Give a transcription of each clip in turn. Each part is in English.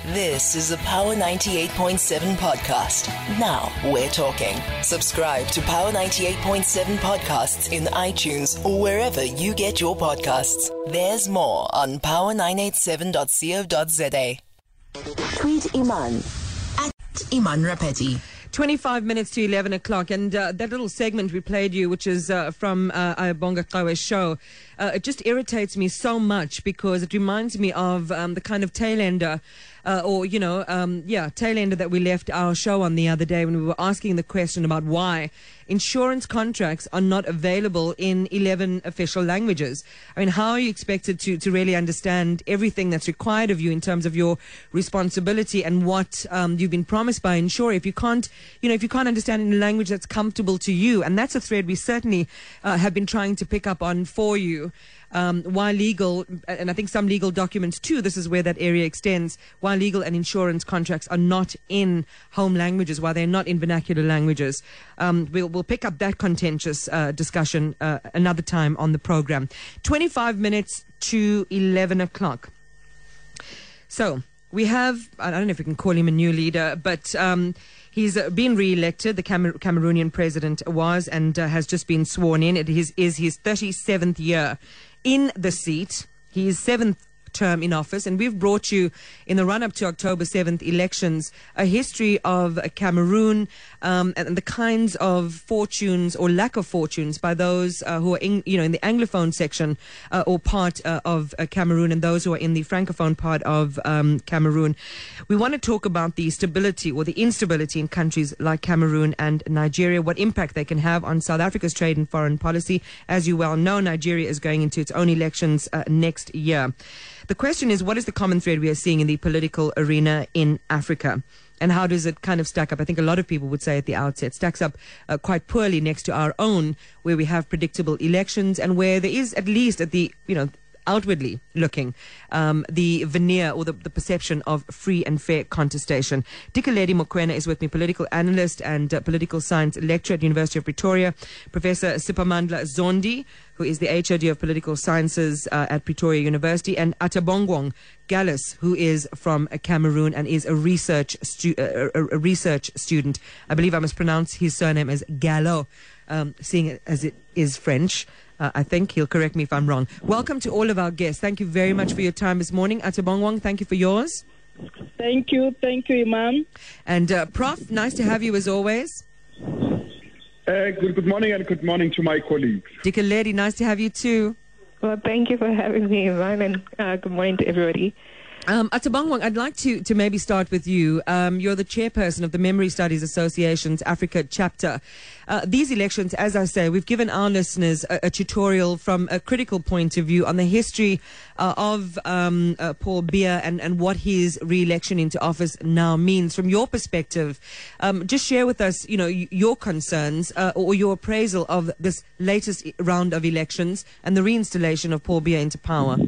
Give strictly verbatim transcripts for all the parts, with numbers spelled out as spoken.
This is a Power ninety-eight point seven podcast. Now we're talking. Subscribe to Power ninety-eight point seven podcasts in iTunes or wherever you get your podcasts. There's more on power nine eight seven dot co dot za. Tweet Iman at Iman Rapetti. twenty-five minutes to eleven o'clock, and uh, that little segment we played you, which is uh, from uh, Ayabonga Qawe's show, uh, it just irritates me so much because it reminds me of um, the kind of tail-ender, uh, or, you know, um, yeah, tail-ender that we left our show on the other day when we were asking the question about why insurance contracts are not available in eleven official languages. I mean, how are you expected to, to really understand everything that's required of you in terms of your responsibility and what um, you've been promised by insurer if you can't, you know, if you can't understand in a language that's comfortable to you? And that's a thread we certainly uh, have been trying to pick up on for you. Um, why legal, and I think some legal documents too, this is where that area extends, why legal and insurance contracts are not in home languages, why they're not in vernacular languages. Um, we'll, we'll pick up that contentious uh, discussion uh, another time on the program. twenty-five minutes to eleven o'clock. So we have, I don't know if we can call him a new leader, but um, he's uh, been re-elected. The Camer- Cameroonian president was and uh, has just been sworn in. It is, is his thirty-seventh year in the seat. He is seventh term in office, and we've brought you in the run-up to October seventh elections a history of Cameroon um, and, and the kinds of fortunes or lack of fortunes by those uh, who are in, you know, in the Anglophone section uh, or part uh, of uh, Cameroon, and those who are in the Francophone part of um, Cameroon. We want to talk about the stability or the instability in countries like Cameroon and Nigeria, what impact they can have on South Africa's trade and foreign policy. As you well know, Nigeria is going into its own elections uh, next year. The question is, what is the common thread we are seeing in the political arena in Africa? And how does it kind of stack up? I think a lot of people would say at the outset, stacks up uh, quite poorly next to our own, where we have predictable elections and where there is, at least at the, you know, outwardly looking, um, the veneer or the, the perception of free and fair contestation. Dikeledi Mokoena is with me, political analyst and uh, political science lecturer at University of Pretoria. Professor Siphamandla Zondi, who is the H O D of Political Sciences uh, at Pretoria University, and Atabongwong Gallus, who is from uh, Cameroon and is a research stu- uh, a, a research student. I believe I must pronounce his surname as Gallo, um, seeing it as it is French. Uh, I think he'll correct me if I'm wrong. Welcome to all of our guests. Thank you very much for your time this morning. Atabongwong, thank you for yours. Thank you. Thank you, Imam. And uh, Prof, nice to have you as always. Uh, good, good morning and good morning to my colleagues. Dikeledi, nice to have you too. Well, thank you for having me, Iman, and uh, good morning to everybody. Um, Atabongwong, I'd like to, to maybe start with you. Um, you're the chairperson of the Memory Studies Association's Africa chapter. Uh, these elections, as I say, we've given our listeners a, a tutorial from a critical point of view on the history uh, of um, uh, Paul Biya and, and what his re-election into office now means. From your perspective, um, just share with us, you know, y- your concerns uh, or your appraisal of this latest round of elections and the reinstallation of Paul Biya into power.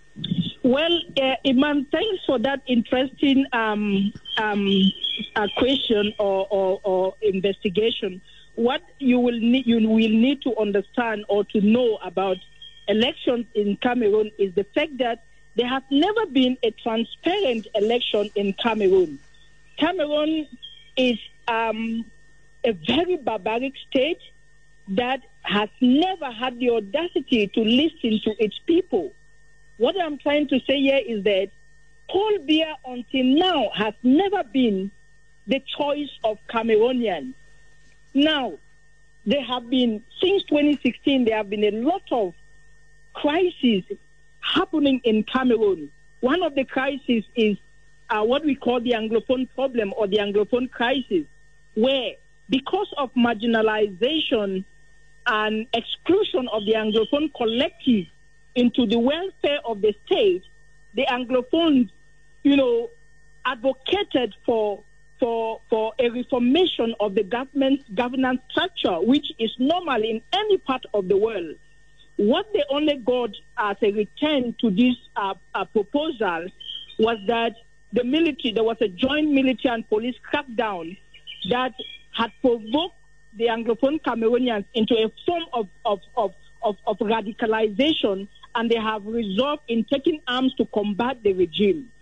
Well, uh, Iman, thanks for that interesting um, um, uh, question or, or, or investigation. What you will need, you will need to understand or to know about elections in Cameroon is the fact that there has never been a transparent election in Cameroon. Cameroon is um, a very barbaric state that has never had the audacity to listen to its people. What I'm trying to say here is that Paul Biya until now has never been the choice of Cameroonians. Now, there have been, since twenty sixteen, there have been a lot of crises happening in Cameroon. One of the crises is uh, what we call the Anglophone problem or the Anglophone crisis, where because of marginalization and exclusion of the Anglophone collective into the welfare of the state, the Anglophones, you know, advocated for for for a reformation of the government's governance structure, which is normal in any part of the world. What they only got as a return to this uh, uh, proposal was that the military, there was a joint military and police crackdown that had provoked the Anglophone Cameroonians into a form of, of, of, of, of radicalization, and they have resolved in taking arms to combat the regime.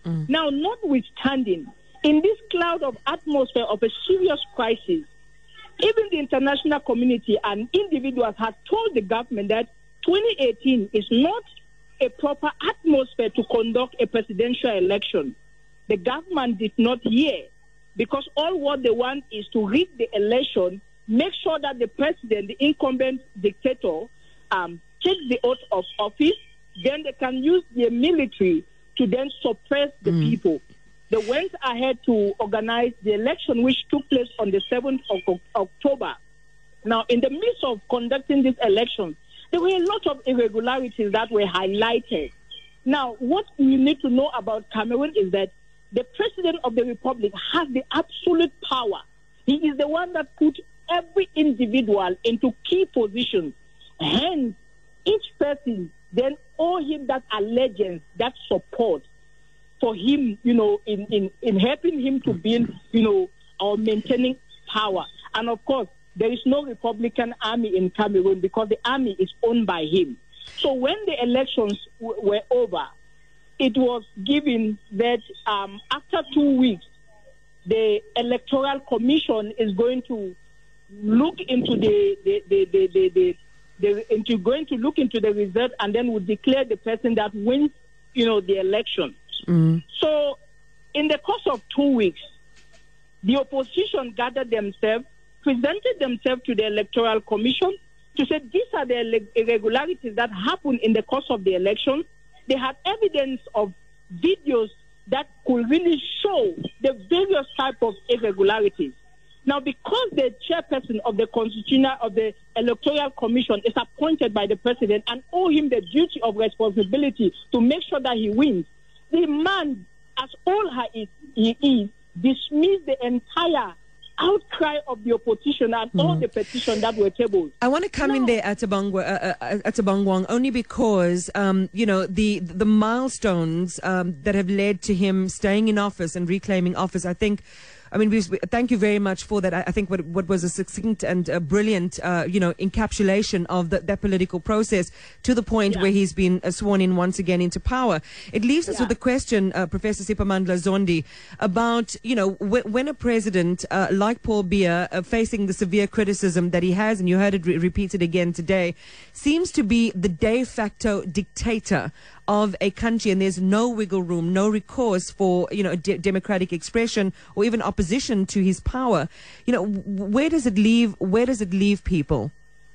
Mm. Now, notwithstanding, in this cloud of atmosphere of a serious crisis, even the international community and individuals have told the government that twenty eighteen is not a proper atmosphere to conduct a presidential election. The government did not hear, because all what they want is to rig the election, make sure that the president, the incumbent dictator, um, takes the oath of office, then they can use the military to then suppress the mm. people. They went ahead to organize the election, which took place on the seventh of October. Now, in the midst of conducting this election, there were a lot of irregularities that were highlighted. Now, what you need to know about Cameroon is that the president of the republic has the absolute power. He is the one that put every individual into key positions. Hence, each person then owe him that allegiance, that support for him, you know, in, in, in helping him to build, you know, or maintaining power. And of course, there is no Republican army in Cameroon because the army is owned by him. So when the elections w- were over, it was given that um, after two weeks, the Electoral Commission is going to look into the, the, the, the, the, the, the into going to look into the result, and then will declare the person that wins, you know, the election. Mm. So in the course of two weeks, the opposition gathered themselves, presented themselves to the Electoral Commission to say these are the irregularities that happened in the course of the election. They had evidence of videos that could really show the various types of irregularities. Now, because the chairperson of the constitutional of the Electoral Commission is appointed by the president and owe him the duty of responsibility to make sure that he wins, the man, as all he is, dismissed the entire outcry of the opposition and mm. all the petitions that were tabled. I want to come no. in there at Atabangwang only because, um, you know, the the milestones um, that have led to him staying in office and reclaiming office, I think, I mean, we, thank you very much for that. I, I think what what was a succinct and a brilliant, uh, you know, encapsulation of the, that political process to the point yeah. where he's been uh, sworn in once again into power. It leaves us yeah. with the question, uh, Professor Siphamandla Zondi, about, you know, w- when a president uh, like Paul Biya, uh, facing the severe criticism that he has, and you heard it re- repeated again today, seems to be the de facto dictator of a country, and there's no wiggle room, no recourse for, you know, de- democratic expression or even opposition to his power. You know, where does it leave? Where does it leave people?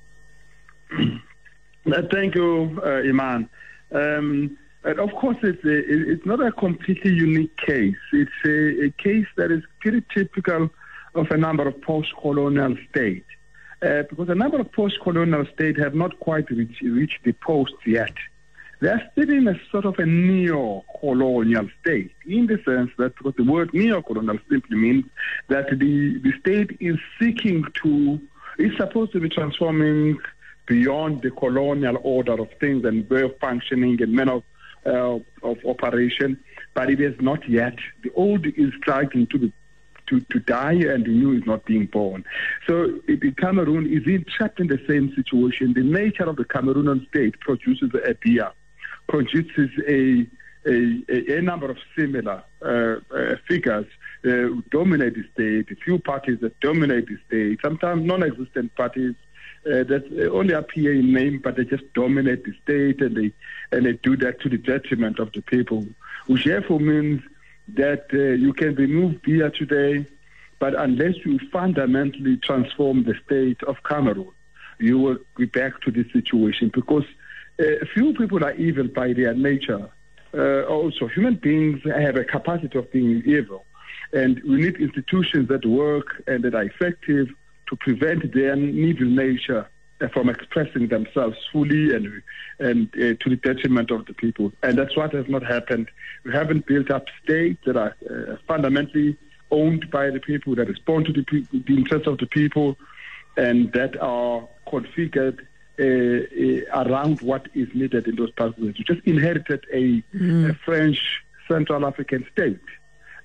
Thank you, uh, Iman. Um, and of course, it's a, it's not a completely unique case. It's a, a case that is pretty typical of a number of post-colonial states, uh, because a number of post-colonial states have not quite reached, reached the post yet. They are still in a sort of a neo-colonial state, in the sense that, because the word neo-colonial simply means that the, the state is seeking to, is supposed to be transforming beyond the colonial order of things and way of functioning and manner of, uh, of operation, but it is not yet. The old is starting to be To, to die, and the new is not being born. So it, Cameroon is in, trapped in the same situation. The nature of the Cameroonian state produces a beer, produces a, a, a, a number of similar uh, uh, figures uh, who dominate the state, a few parties that dominate the state, sometimes non-existent parties uh, that only appear in name, but they just dominate the state, and they, and they do that to the detriment of the people, which therefore means that uh, you can remove beer today, but unless you fundamentally transform the state of Cameroon, you will be back to this situation, because uh, few people are evil by their nature. Uh, also, human beings have a capacity of being evil, and we need institutions that work and that are effective to prevent their evil nature from expressing themselves fully and and uh, to the detriment of the people. And that's what has not happened. We haven't built up states that are uh, fundamentally owned by the people, that respond to the, people, the interests of the people, and that are configured uh, uh, around what is needed in those parts. We just inherited a, mm. a French Central African state.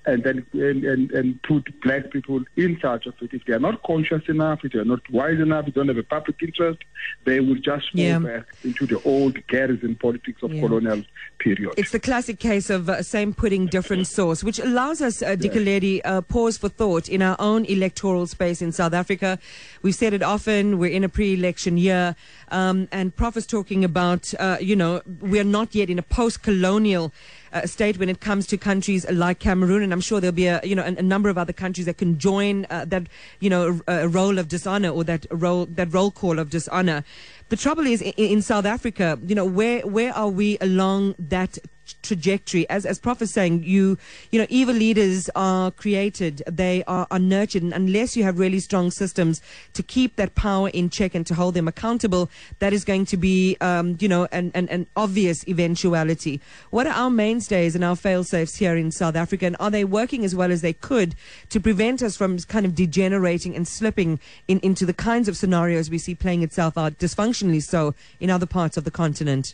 and then and, and, and put black people in charge of it. If they are not conscious enough, if they are not wise enough, if they don't have a public interest, they will just fall yeah. back into the old garrison politics of Yeah. colonial period. It's the classic case of uh, same pudding, different sauce, which allows us, uh, Dikeledi, uh, pause for thought in our own electoral space in South Africa. We've said it often, we're in a pre-election year, um, and Prof is talking about, uh, you know, we're not yet in a post-colonial uh, state when it comes to countries like Cameroon, and I'm sure there'll be a, you know, a, a number of other countries that can join uh, that, you know, a, a role of dishonor or that role, that roll call of dishonor. The trouble is in, in South Africa, you know, where where are we along that trajectory? As as Prof is saying, you you know, evil leaders are created, they are, are nurtured, and unless you have really strong systems to keep that power in check and to hold them accountable, that is going to be um, you know, an, an an obvious eventuality. What are our mainstays and our fail-safes here in South Africa, and are they working as well as they could to prevent us from kind of degenerating and slipping in, into the kinds of scenarios we see playing itself out dysfunctionally so in other parts of the continent?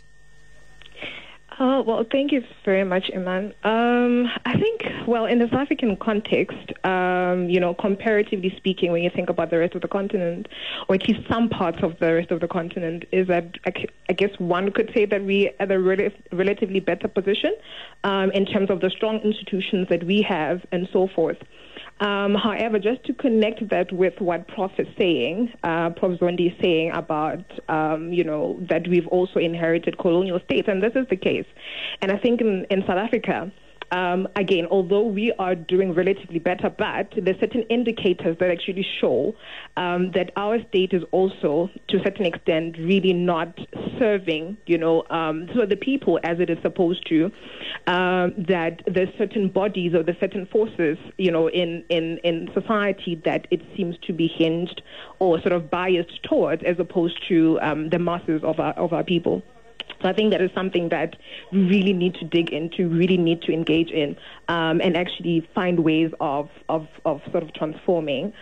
Uh, well, thank you very much, Iman. Um, I think, well, in the South African context, um, you know, comparatively speaking, when you think about the rest of the continent, or at least some parts of the rest of the continent, is that I, I guess one could say that we are at a rel- relatively better position um, in terms of the strong institutions that we have and so forth. Um, however, just to connect that with what Prof is saying, uh, Prof Zondi is saying about, um, you know, that we've also inherited colonial states, and this is the case. And I think in, in South Africa, Um, again, although we are doing relatively better, but there's certain indicators that actually show um, that our state is also, to a certain extent, really not serving, you know, um, so the people as it is supposed to, um, that there's certain bodies or there's certain forces, you know, in, in, in society that it seems to be hinged or sort of biased towards as opposed to um, the masses of our, of our people. So I think that is something that we really need to dig into, really need to engage in, um, and actually find ways of, of, of sort of transforming.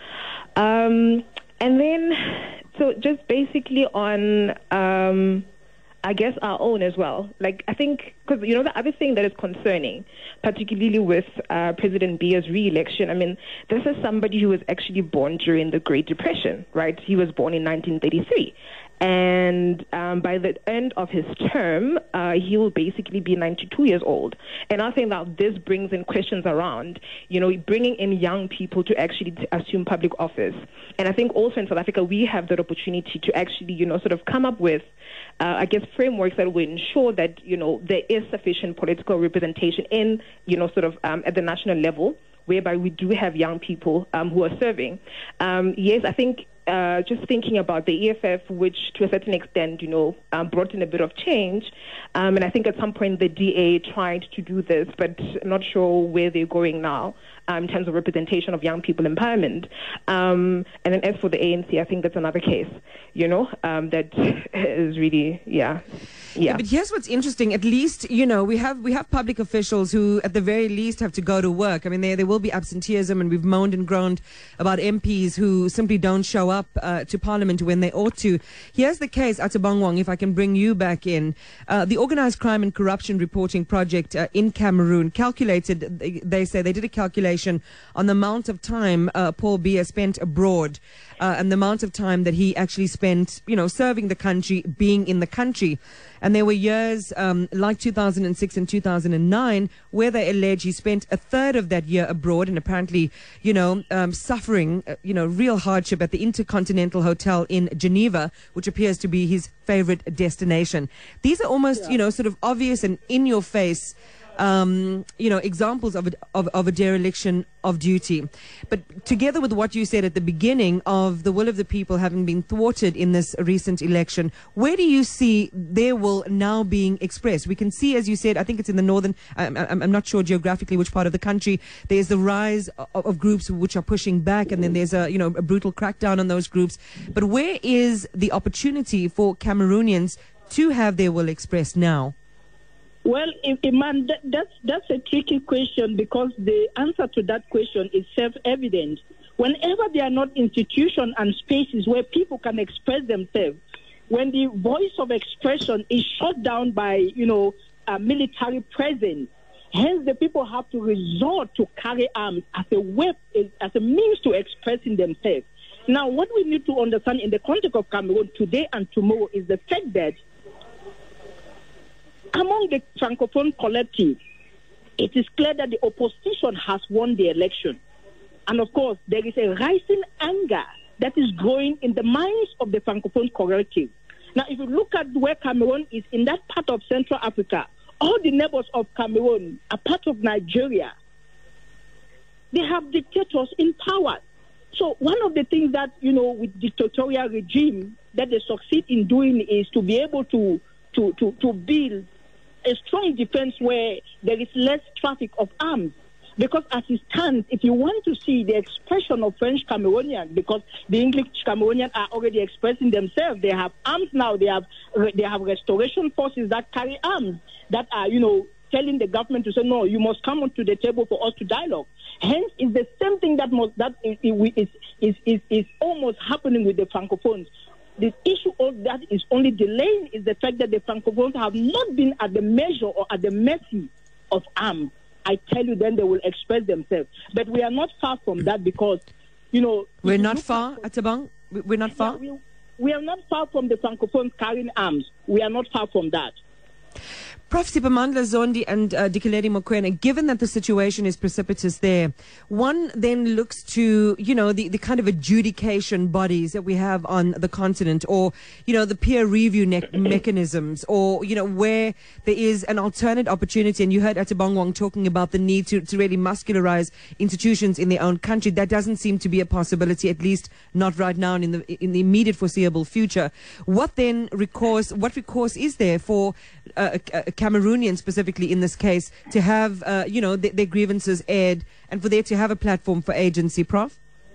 Um, and then, so just basically on, um, I guess, our own as well. Like, I think, because, you know, the other thing that is concerning, particularly with uh, President Biya's re-election, I mean, this is somebody who was actually born during the Great Depression, right? He was born in nineteen thirty-three. And um, by the end of his term, uh, he will basically be ninety-two years old. And I think that this brings in questions around, you know, bringing in young people to actually t- assume public office. And I think also in South Africa, we have that opportunity to actually, you know, sort of come up with, uh, I guess, frameworks that will ensure that, you know, there is sufficient political representation in, you know, sort of um, at the national level, whereby we do have young people um, who are serving. Um, yes, I think uh, just thinking about the E F F, which to a certain extent, you know, um, brought in a bit of change. Um, and I think at some point the D A tried to do this, but I'm not sure where they're going now um, in terms of representation of young people empowerment. Um, and then as for the A N C, I think that's another case, you know, um, that is really, yeah. Yeah. yeah. But here's what's interesting. At least, you know, we have we have public officials who, at the very least, have to go to work. I mean, there there will be absenteeism, and we've moaned and groaned about M Ps who simply don't show up uh, to Parliament when they ought to. Here's the case, Atabangwang, if I can bring you back in. Uh, the Organised Crime and Corruption Reporting Project uh, in Cameroon calculated, they, they say, they did a calculation on the amount of time uh, Paul Biya spent abroad uh, and the amount of time that he actually spent, you know, serving the country, being in the country. And there were years um, like two thousand six and two thousand nine where they allege he spent a third of that year abroad and apparently, you know, um, suffering, uh, you know, real hardship at the Intercontinental Hotel in Geneva, which appears to be his favorite destination. These are almost, yeah. you know, sort of obvious and in your face, um, you know, examples of a, of, of a dereliction of duty. But together with what you said at the beginning of the will of the people having been thwarted in this recent election, where do you see their will now being expressed? We can see, as you said, I think it's in the northern, I'm, I'm, I'm not sure geographically which part of the country, there's the rise of, of groups which are pushing back, and then there's a, you know, a brutal crackdown on those groups. But where is the opportunity for Cameroonians to have their will expressed now? Well, Iman, that, that's that's a tricky question because the answer to that question is self-evident. Whenever there are not institutions and spaces where people can express themselves, when the voice of expression is shut down by, you know, a military presence, Hence, the people have to resort to carry arms as a way, as a means to expressing themselves. Now, what we need to understand in the context of Cameroon today and tomorrow is the fact that among the Francophone collective, it is clear that the opposition has won the election. And of course, there is a rising anger that is growing in the minds of the Francophone collective. Now, if you look at where Cameroon is in that part of Central Africa, all the neighbors of Cameroon are part of Nigeria. They have dictators in power. So one of the things that, you know, with dictatorial regime that they succeed in doing is to be able to, to, to, to build a strong defense where there is less traffic of arms. Because as it stands, if you want to see the expression of French Cameroonians, because the English Cameroonians are already expressing themselves, they have arms now, they have they have restoration forces that carry arms, that are, you know, telling the government to say, no, you must come onto the table for us to dialogue. Hence, it's the same thing that must, that is, is, is, is, is almost happening with the Francophones. The issue of that is only delaying is the fact that the Francophones have not been at the measure or at the mercy of arms. I tell you, then they will express themselves. But we are not far from that because, you know... We're not far, Atabang? We're not far? Yeah, we, we are not far from the Francophones carrying arms. We are not far from that. Professor Siphamandla Zondi and uh, Dikeledi Mokoena, given that the situation is precipitous there, one then looks to, you know, the, the kind of adjudication bodies that we have on the continent, or, you know, the peer review ne- mechanisms, or, you know, where there is an alternate opportunity. And you heard Atabang Wang talking about the need to, to really muscularize institutions in their own country. That doesn't seem to be a possibility, at least not right now and in the, in the immediate foreseeable future. What then recourse, what recourse is there for uh, a, a Cameroonians specifically in this case to have, uh, you know, th- their grievances aired and for there to have a platform for agency, Prof?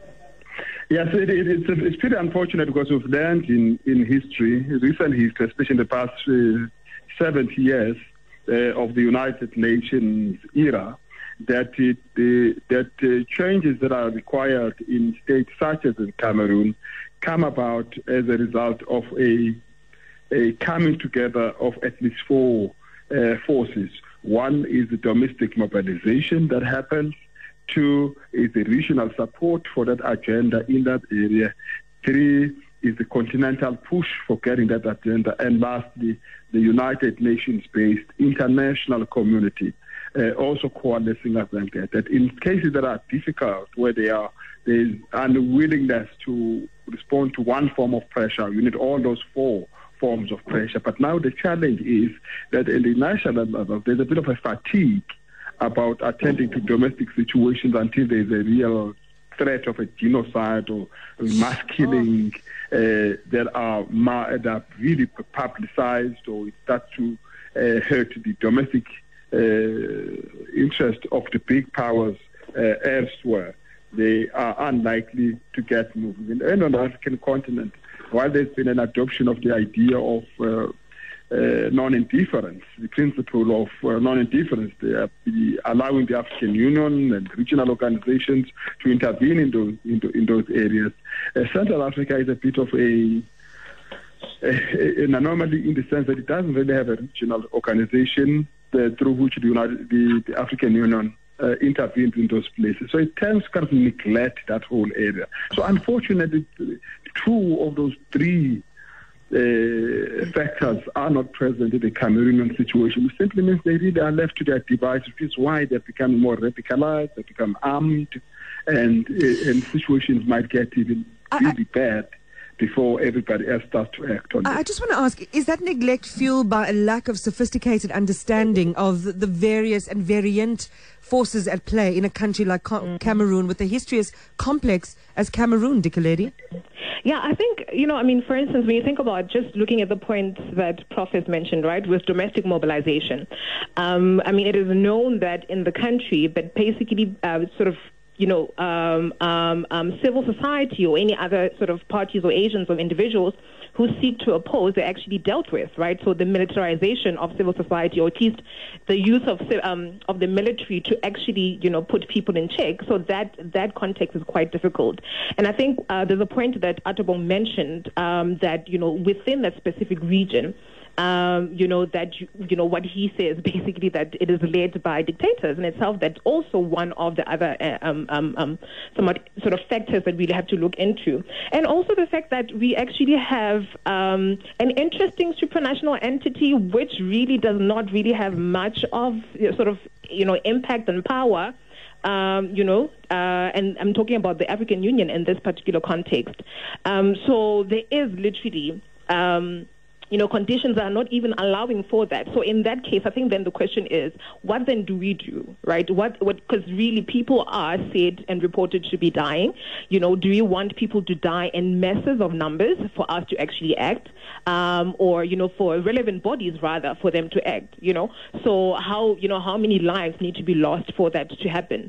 Yes, it, it, it's, it's pretty unfortunate because we've learned in, in history, recent history, especially in the past uh, seventy years uh, of the United Nations era, that it, uh, that uh, changes that are required in states such as in Cameroon come about as a result of a, a coming together of at least four Uh, forces. One is the domestic mobilization that happens. Two is the regional support for that agenda in that area. Three is the continental push for getting that agenda. And lastly, the United Nations-based international community uh, also coalescing around that. That in cases that are difficult, where they are, there's unwillingness to respond to one form of pressure, you need all those four forms of pressure. But now the challenge is that in the national level, there's a bit of a fatigue about attending to domestic situations until there's a real threat of a genocide or mass killing uh, that are ma- that are really publicized, or it starts to uh, hurt the domestic uh, interest of the big powers uh, elsewhere. They are unlikely to get moving. And on the African continent, while there's been an adoption of the idea of uh, uh, non-indifference, the principle of uh, non-indifference, they are the, allowing the African Union and regional organizations to intervene in those in, the, in those areas. Uh, Central Africa is a bit of a, a an anomaly in the sense that it doesn't really have a regional organization uh, through which the, United, the, the African Union Uh, intervened in those places. So it tends to kind of neglect that whole area. So unfortunately, two of those three uh, factors are not present in the Cameroonian situation, which simply means they really are left to their devices, which is why they're becoming more radicalized, they become armed, and, uh, and situations might get even really I, I, bad before everybody else starts to act on it. I just want to ask, is that neglect fueled by a lack of sophisticated understanding of the, the various and variant forces at play in a country like Ca- Cameroon, with a history as complex as Cameroon, Dikeledi? Yeah, I think, you know, I mean, for instance, when you think about just looking at the point that Prof has mentioned, right, with domestic mobilization, um, I mean, it is known that in the country, but basically uh, sort of you know, um, um, um, civil society or any other sort of parties or agents or individuals who seek to oppose, they're actually dealt with, right? So the militarization of civil society, or at least the use of um, of the military to actually, you know, put people in check. So that that context is quite difficult. And I think uh, there's a point that Atabong mentioned um, that, you know, within that specific region, um, you know, that, you, you know, what he says, basically that it is led by dictators in itself. That's also one of the other uh, um, um, um, somewhat sort of factors that we have to look into. And also the fact that we actually have um, an interesting supranational entity which really does not really have much of you know, sort of, you know, impact and power. Um, you know, uh, and I'm talking about the African Union in this particular context. Um, so there is literally, um, you know, conditions are not even allowing for that. So in that case, I think then the question is, what then do we do, right? What, what, because really people are said and reported to be dying. You know, do we want people to die in masses of numbers for us to actually act? Um, or, you know, for relevant bodies, rather, for them to act, you know? So how, you know, how many lives need to be lost for that to happen?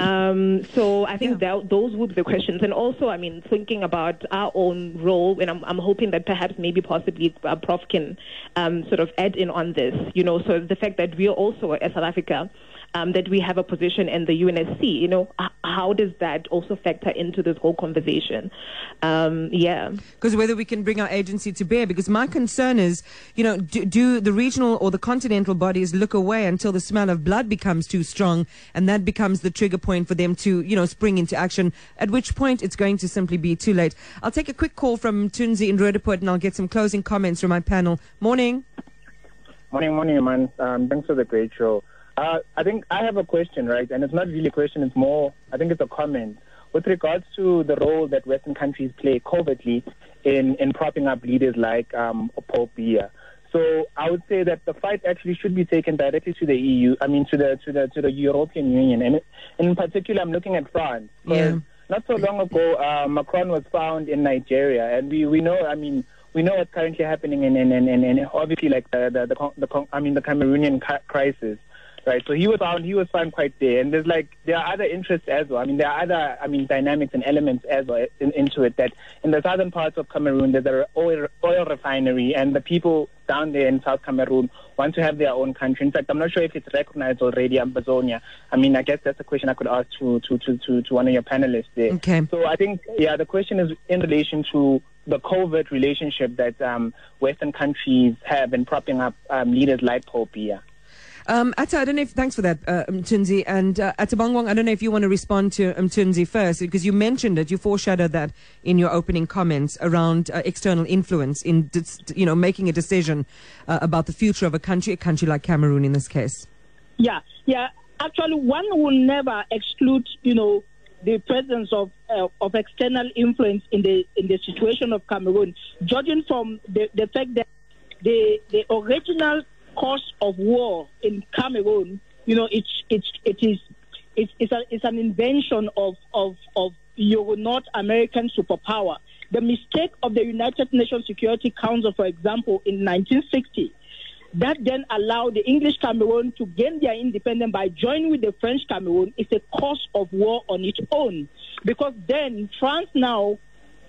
Um, so I think yeah. that those would be the questions. And also, I mean, thinking about our own role, and I'm, I'm hoping that perhaps maybe possibly uh, Prof can um, sort of add in on this, you know, so the fact that we are also, as South Africa, Um, that we have a position in the U N S C, you know, h- how does that also factor into this whole conversation? Um, yeah. Because whether we can bring our agency to bear, because my concern is, you know, do, do the regional or the continental bodies look away until the smell of blood becomes too strong, and that becomes the trigger point for them to, you know, spring into action, at which point it's going to simply be too late. I'll take a quick call from Tunzi in Roodepoort, and I'll get some closing comments from my panel. Morning. Morning, morning, man. Um, thanks for the great show. Uh, I think I have a question, right? And it's not really a question, it's more, I think it's a comment. With regards to the role that Western countries play covertly in, in propping up leaders like um, Paul Biya. So I would say that the fight actually should be taken directly to the E U, I mean to the to the to the European Union. And in particular, I'm looking at France. Yeah. Not so long ago, uh, Macron was found in Nigeria, and we, we know, I mean, we know what's currently happening in in, in, in, in obviously like the the, the, the I mean the Cameroonian crisis. Right, so he was found. He was found quite there, and there's like there are other interests as well. I mean, there are other, I mean, dynamics and elements as well in, into it. That in the southern parts of Cameroon, there's an oil oil refinery, and the people down there in South Cameroon want to have their own country. In fact, I'm not sure if it's recognized already. Ambazonia. I mean, I guess that's a question I could ask to to to to, to one of your panelists there. Okay. So I think yeah, the question is in relation to the covert relationship that um, Western countries have in propping up um, leaders like Paul Biya. Um, Atta, I don't know if, thanks for that, uh, Mtunzi. And uh, Atta Bongwang, I don't know if you want to respond to Mtunzi first, because you mentioned it, you foreshadowed that in your opening comments around uh, external influence in, you know, making a decision uh, about the future of a country, a country like Cameroon in this case. Yeah, yeah. Actually, one will never exclude, you know, the presence of uh, of external influence in the in the situation of Cameroon, judging from the, the fact that the the original cause of war in Cameroon, you know, it's it's it is it's it's, a, it's an invention of of of Euro North American superpower. The mistake of the United Nations Security Council, for example, in nineteen sixty, that then allowed the English Cameroon to gain their independence by joining with the French Cameroon, is a cause of war on its own, because then France now,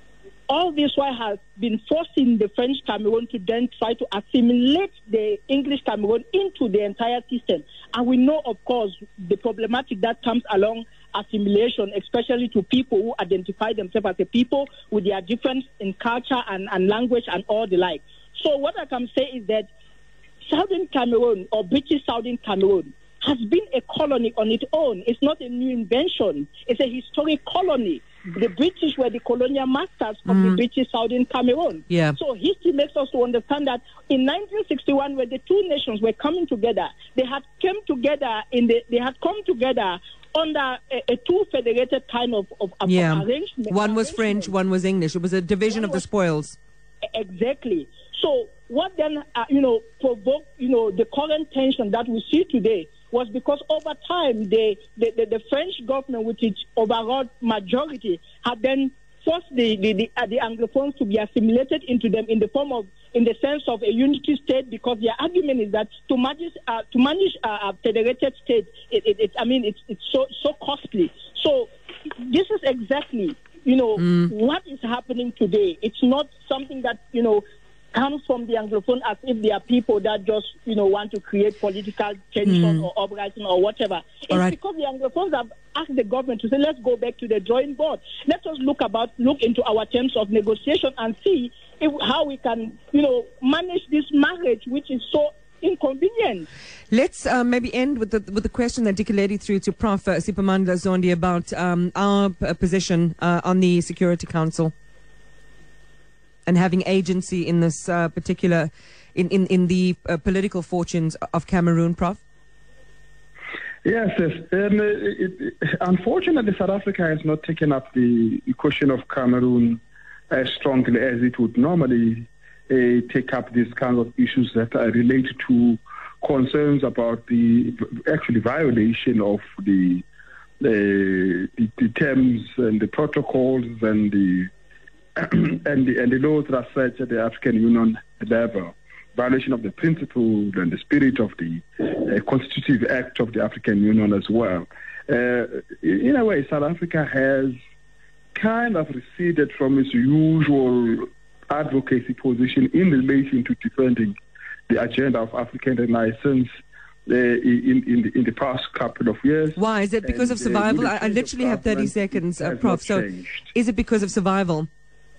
all this while, has been forcing the French Cameroon to then try to assimilate the English Cameroon into the entire system. And we know, of course, the problematic that comes along assimilation, especially to people who identify themselves as a people with their difference in culture and, and language and all the like. So what I can say is that Southern Cameroon, or British Southern Cameroon, has been a colony on its own. It's not a new invention. It's a historic colony. The British were the colonial masters of mm. the British Southern Cameroon. Yeah. So history makes us to understand that in nineteen sixty-one, when the two nations were coming together, they had come together in the they had come together under a, a two federated kind of, of, of yeah. arrangement. One was French, one was English. It was a division one of the spoils. Exactly. So what then, uh, you know, provoked, you know, the current tension that we see today was because over time, the, the, the, the French government, with its overall majority, had then forced the, the, the, uh, the Anglophones to be assimilated into them in the form of, in the sense of a unity state, because their argument is that to manage, uh, to manage uh, a federated state, it, it, it, I mean, it's, it's so, so costly. So this is exactly, you know, mm. what is happening today. It's not something that, you know, comes from the Anglophone as if they are people that just, you know, want to create political tension mm. or uprising or whatever. It's right. because the Anglophones have asked the government to say, let's go back to the drawing board. Let us look about, look into our terms of negotiation and see if, how we can, you know, manage this marriage, which is so inconvenient. Let's uh, maybe end with the with the question that Dikeledi threw to Professor Uh, Siphamandla Zondi about um, our p- position uh, on the Security Council and having agency in this uh, particular, in, in, in the uh, political fortunes of Cameroon, Prof Yes, yes. Um, it, it, unfortunately, South Africa has not taken up the question of Cameroon as strongly as it would normally uh, take up these kinds of issues that are related to concerns about the actually violation of the the, the, the terms and the protocols and the and the and the laws that are set at the African Union level. Violation of the principle and the spirit of the uh, Constitutive Act of the African Union as well. Uh, in a way, South Africa has kind of receded from its usual advocacy position in relation to defending the agenda of African Renaissance uh, in, in, the, in the past couple of years. Why? Is it because and, of survival? Uh, I, I literally have thirty seconds, uh, Prof So changed. Is it because of survival?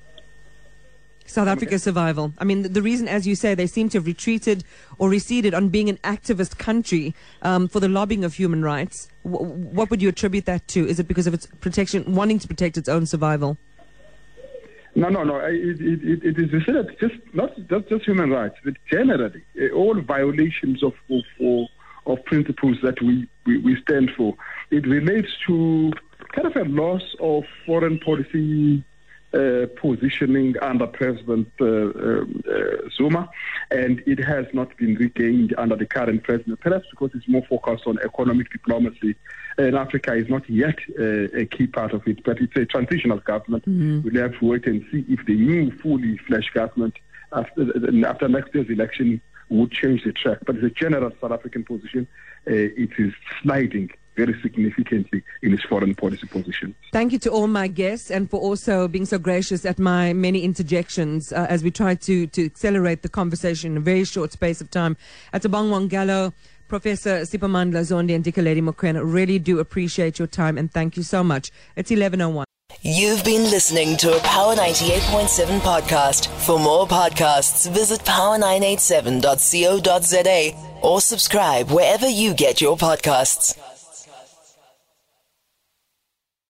South Africa's survival. I mean, the, the reason, as you say, they seem to have retreated or receded on being an activist country um, for the lobbying of human rights. W- what would you attribute that to? Is it because of its protection, wanting to protect its own survival? No, no, no. It, it, it, it is considered just not just, just human rights, but generally uh, all violations of of, of of principles that we, we, we stand for. It relates to kind of a loss of foreign policy Uh, positioning under President uh, um, uh, Zuma, and it has not been regained under the current president, perhaps because it's more focused on economic diplomacy, and Africa is not yet uh, a key part of it, but it's a transitional government. Mm-hmm. We'll have to wait and see if the new fully fledged government after, after next year's election would change the track. But as a general South African position, uh, it is sliding very significantly in its foreign policy position. Thank you to all my guests and for also being so gracious at my many interjections uh, as we try to, to accelerate the conversation in a very short space of time. At Atabong Wangalo, Professor Siphamandla Zondi and Dikeledi Mokoena, really do appreciate your time and thank you so much. It's eleven oh one. You've been listening to a Power ninety-eight point seven podcast. For more podcasts, visit power nine eight seven dot co dot za or subscribe wherever you get your podcasts.